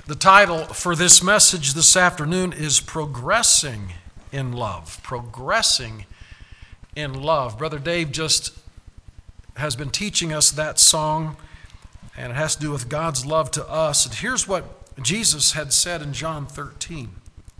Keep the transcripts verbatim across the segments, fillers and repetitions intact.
The title for this message this afternoon is Progressing in Love. Progressing in Love. Brother Dave just has been teaching us that song, and it has to do with God's love to us. And here's what Jesus had said in John thirteen.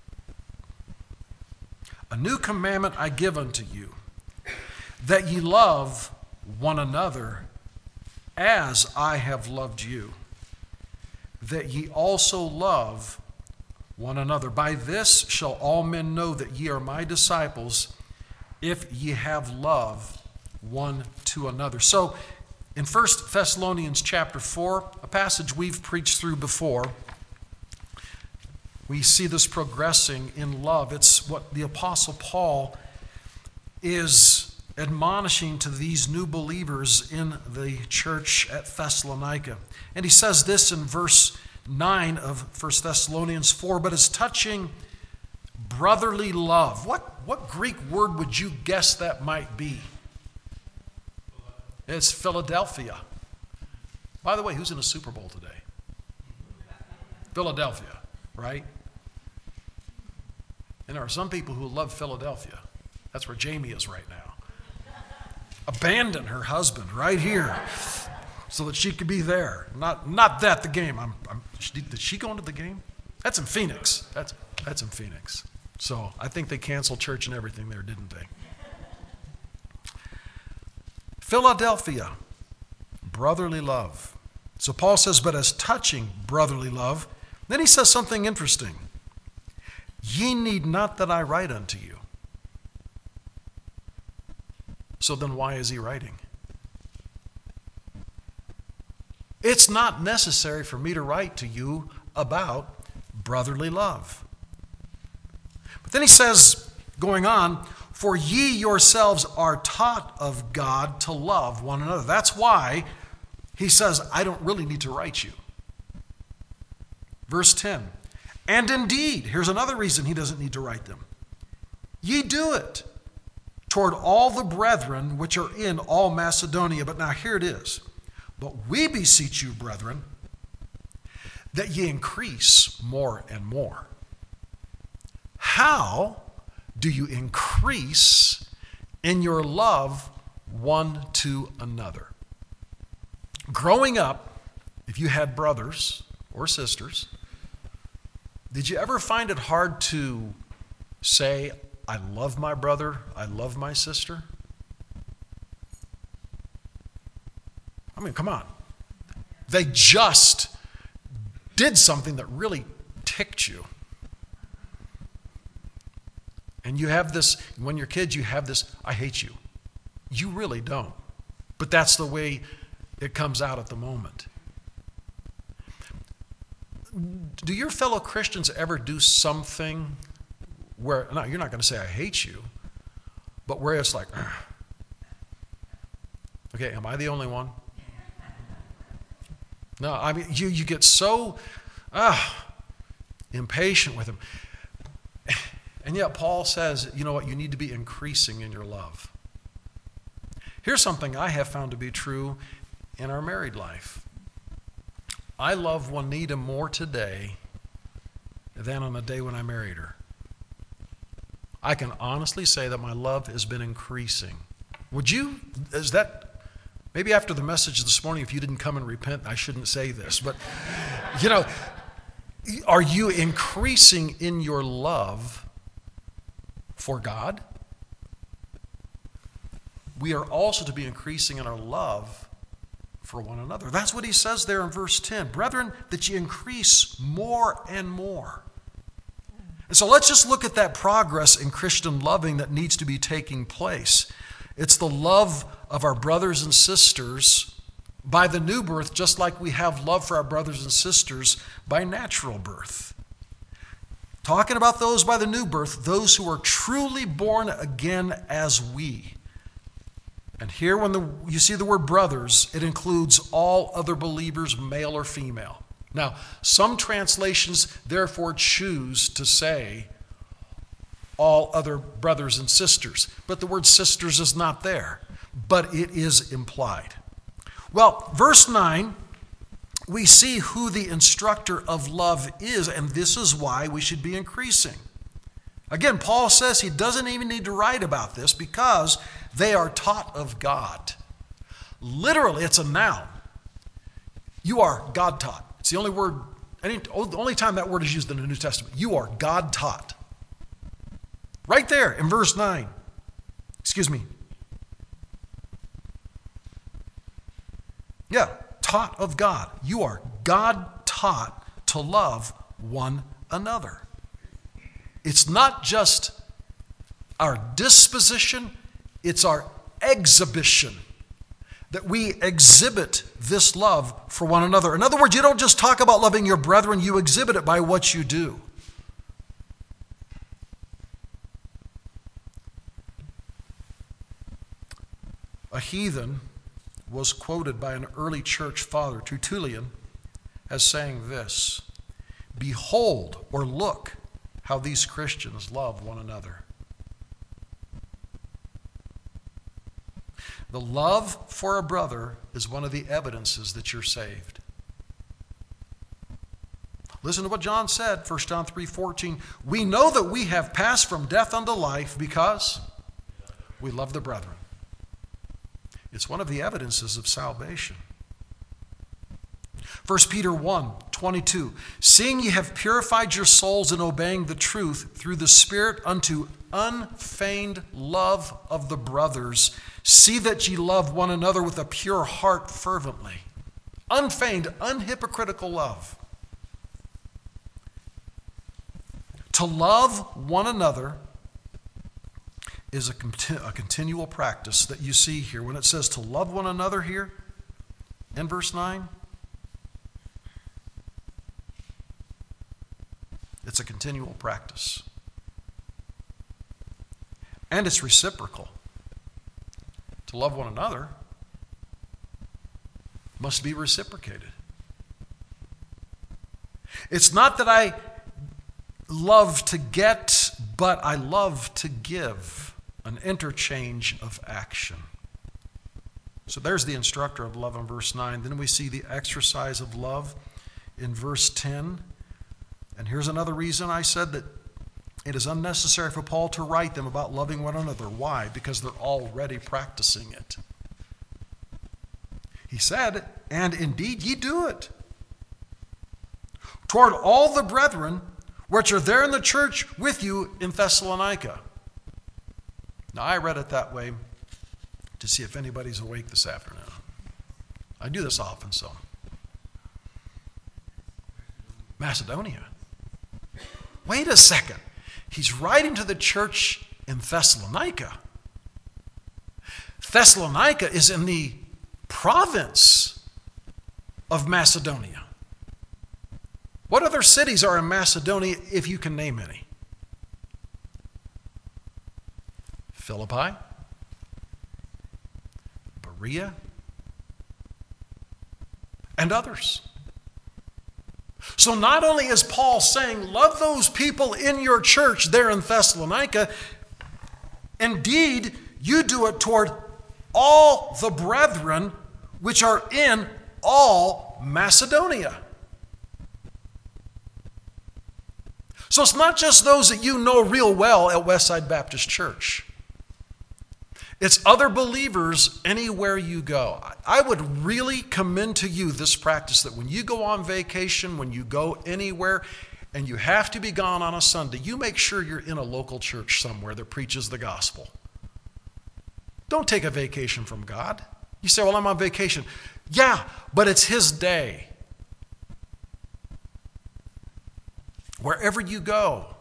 A new commandment I give unto you, that ye love one another as I have loved you, that ye also love one another. By this shall all men know that ye are my disciples, if ye have love one to another. So, in First Thessalonians chapter four, a passage we've preached through before, we see this progressing in love. It's what the Apostle Paul is admonishing to these new believers in the church at Thessalonica. And he says this in verse nine of First Thessalonians four, but as touching brotherly love. What, what Greek word would you guess that might be? It's Philadelphia. By the way, who's in the Super Bowl today? Philadelphia, right? And there are some people who love Philadelphia. That's where Jamie is right now. Abandon her husband right here so that she could be there. Not not that the game. I'm, I'm, did she go into the game? That's in Phoenix. That's, that's in Phoenix. So I think they canceled church and everything there, didn't they? Philadelphia, brotherly love. So Paul says, but as touching brotherly love, then he says something interesting. Ye need not that I write unto you. So then why is he writing? It's not necessary for me to write to you about brotherly love. But then he says, going on, for ye yourselves are taught of God to love one another. That's why he says, I don't really need to write you. Verse ten, and indeed, here's another reason he doesn't need to write them. Ye do it toward all the brethren which are in all Macedonia. But now here it is. But we beseech you, brethren, that ye increase more and more. How do you increase in your love one to another? Growing up, if you had brothers or sisters, did you ever find it hard to say, I love my brother, I love my sister? I mean, come on. They just did something that really ticked you. And you have this, when you're kids, you have this, I hate you. You really don't. But that's the way it comes out at the moment. Do your fellow Christians ever do something where, no, you're not going to say I hate you, but where it's like, ugh. Okay, am I the only one? No, I mean, you, you get so uh, impatient with him. And yet Paul says, you know what, you need to be increasing in your love. Here's something I have found to be true in our married life. I love Juanita more today than on the day when I married her. I can honestly say that my love has been increasing. Would you, is that, maybe after the message this morning, if you didn't come and repent, I shouldn't say this, but, you know, are you increasing in your love for God? We are also to be increasing in our love for one another. That's what he says there in verse ten. Brethren, that ye increase more and more. And so let's just look at that progress in Christian loving that needs to be taking place. It's the love of our brothers and sisters by the new birth, just like we have love for our brothers and sisters by natural birth. Talking about those by the new birth, those who are truly born again as we. And here when the, you see the word brothers, it includes all other believers, male or female. Now, some translations therefore choose to say all other brothers and sisters, but the word sisters is not there, but it is implied. Well, verse nine we see who the instructor of love is, and this is why we should be increasing. Again, Paul says he doesn't even need to write about this because they are taught of God. Literally, it's a noun. You are God taught. It's the only word, any, the only time that word is used in the New Testament. You are God taught. Right there in verse nine. Excuse me. Yeah, taught of God. You are God taught to love one another. It's not just our disposition, it's our exhibition. That we exhibit this love for one another. In other words, you don't just talk about loving your brethren, you exhibit it by what you do. A heathen was quoted by an early church father, Tertullian, as saying this: "Behold or look how these Christians love one another." The love for a brother is one of the evidences that you're saved. Listen to what John said, First John three fourteen. "We know that we have passed from death unto life because we love the brethren." It's one of the evidences of salvation. First Peter one twenty-two. "Seeing ye have purified your souls in obeying the truth through the Spirit unto unfeigned love of the brothers, see that ye love one another with a pure heart fervently." Unfeigned, unhypocritical love. To love one another is a, conti- a continual practice that you see here. When it says to love one another here in verse nine, it's a continual practice. And it's reciprocal. To love one another must be reciprocated. It's not that I love to get, but I love to give. An interchange of action. So there's the instructor of love in verse nine. Then we see the exercise of love in verse ten. And here's another reason I said that it is unnecessary for Paul to write them about loving one another. Why? Because they're already practicing it. He said, "And indeed ye do it. Toward all the brethren which are there in the church with you in Thessalonica." Now, I read it that way to see if anybody's awake this afternoon. I do this often, so. Macedonia. Wait a second. He's writing to the church in Thessalonica. Thessalonica is in the province of Macedonia. What other cities are in Macedonia, if you can name any? Philippi, Berea, and others. So not only is Paul saying, love those people in your church there in Thessalonica, indeed, you do it toward all the brethren which are in all Macedonia. So it's not just those that you know real well at Westside Baptist Church. It's other believers anywhere you go. I would really commend to you this practice that when you go on vacation, when you go anywhere, and you have to be gone on a Sunday, you make sure you're in a local church somewhere that preaches the gospel. Don't take a vacation from God. You say, well, I'm on vacation. Yeah, but it's His day. Wherever you go,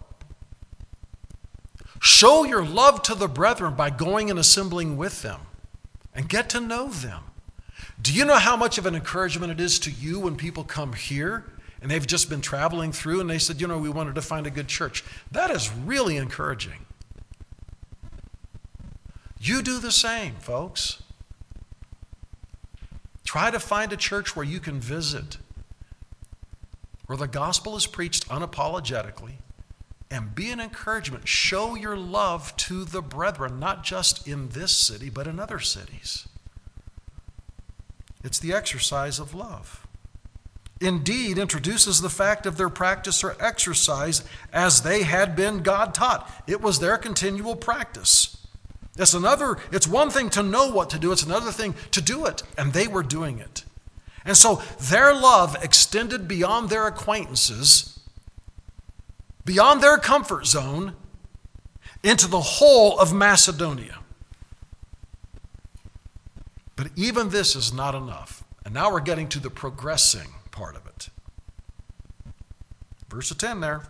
show your love to the brethren by going and assembling with them and get to know them. Do you know how much of an encouragement it is to you when people come here and they've just been traveling through and they said, you know, we wanted to find a good church? That is really encouraging. You do the same, folks. Try to find a church where you can visit, where the gospel is preached unapologetically, and be an encouragement. Show your love to the brethren, not just in this city, but in other cities. It's the exercise of love. indeed introduces the fact of their practice or exercise as they had been God taught. It was their continual practice. It's another, it's one thing to know what to do, it's another thing to do it, and they were doing it. And so their love extended beyond their acquaintances, beyond their comfort zone, into the whole of Macedonia. But even this is not enough. And now we're getting to the progressing part of it. Verse ten there.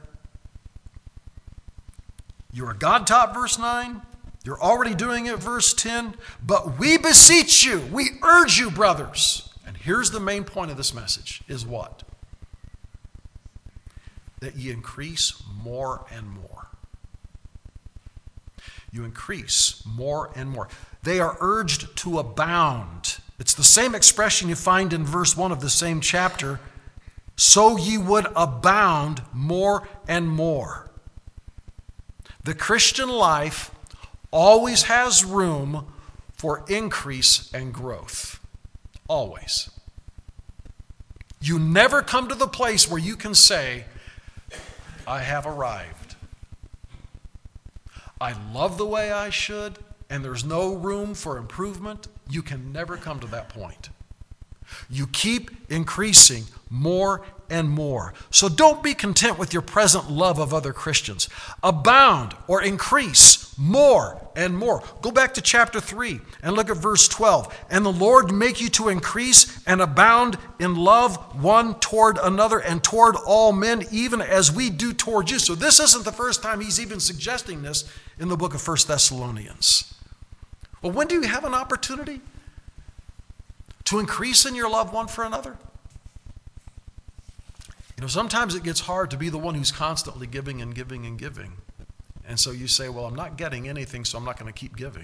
You are God-taught, verse nine. You're already doing it, verse ten. But we beseech you, we urge you, brothers. And here's the main point of this message, is what? That ye increase more and more. You increase more and more. They are urged to abound. It's the same expression you find in verse one of the same chapter. So ye would abound more and more. The Christian life always has room for increase and growth. Always. You never come to the place where you can say, I have arrived. I love the way I should, and there's no room for improvement. You can never come to that point. You keep increasing more and more. So don't be content with your present love of other Christians. Abound or increase more and more. Go back to chapter three and look at verse twelve. And the Lord make you to increase and abound in love one toward another and toward all men, even as we do toward you. So this isn't the first time he's even suggesting this in the book of First Thessalonians. Well, when do you have an opportunity to increase in your love one for another? You know, sometimes it gets hard to be the one who's constantly giving and giving and giving. And so you say, well, I'm not getting anything, so I'm not going to keep giving.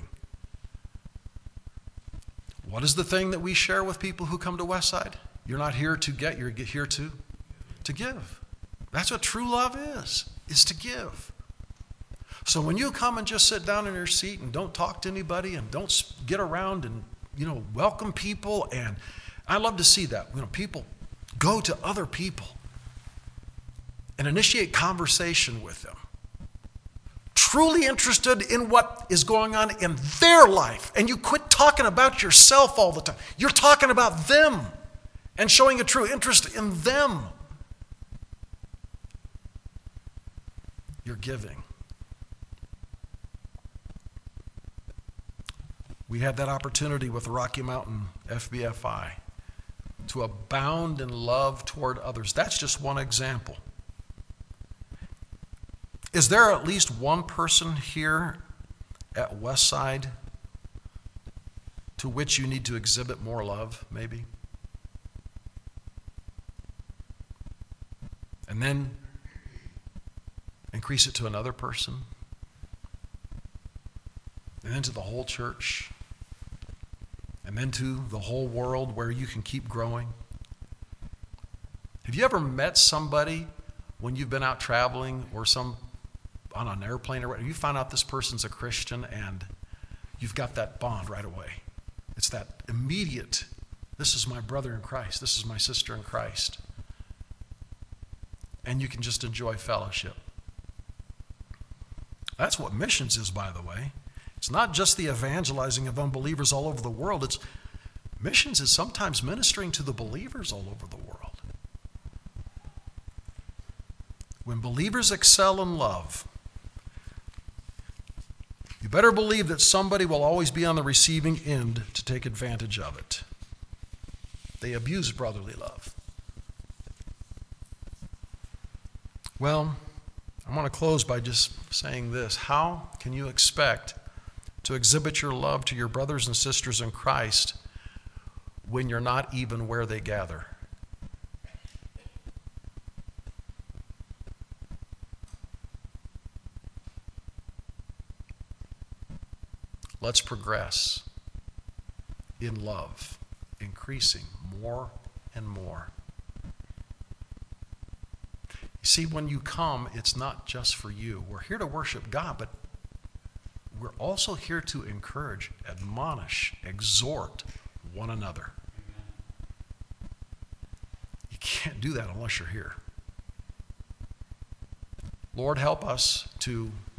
What is the thing that we share with people who come to Westside? You're not here to get, you're here to, to give. That's what true love is, is to give. So when you come and just sit down in your seat and don't talk to anybody and don't get around and, you know, welcome people, and I love to see that. You know, people go to other people and initiate conversation with them. Truly interested in what is going on in their life. And you quit talking about yourself all the time. You're talking about them and showing a true interest in them. You're giving. We had that opportunity with the Rocky Mountain F B F I to abound in love toward others. That's just one example. Is there at least one person here at Westside to which you need to exhibit more love, maybe? And then increase it to another person? And then to the whole church? And then to the whole world where you can keep growing? Have you ever met somebody when you've been out traveling or some on an airplane or whatever, you find out this person's a Christian and you've got that bond right away? It's that immediate, this is my brother in Christ, this is my sister in Christ. And you can just enjoy fellowship. That's what missions is, by the way. It's not just the evangelizing of unbelievers all over the world. It's missions is sometimes ministering to the believers all over the world. When believers excel in love, you better believe that somebody will always be on the receiving end to take advantage of it. They abuse brotherly love. Well, I want to close by just saying this. How can you expect to exhibit your love to your brothers and sisters in Christ when you're not even where they gather? Let's progress in love, increasing more and more. You see, when you come, it's not just for you. We're here to worship God, but we're also here to encourage, admonish, exhort one another. You can't do that unless you're here. Lord, help us to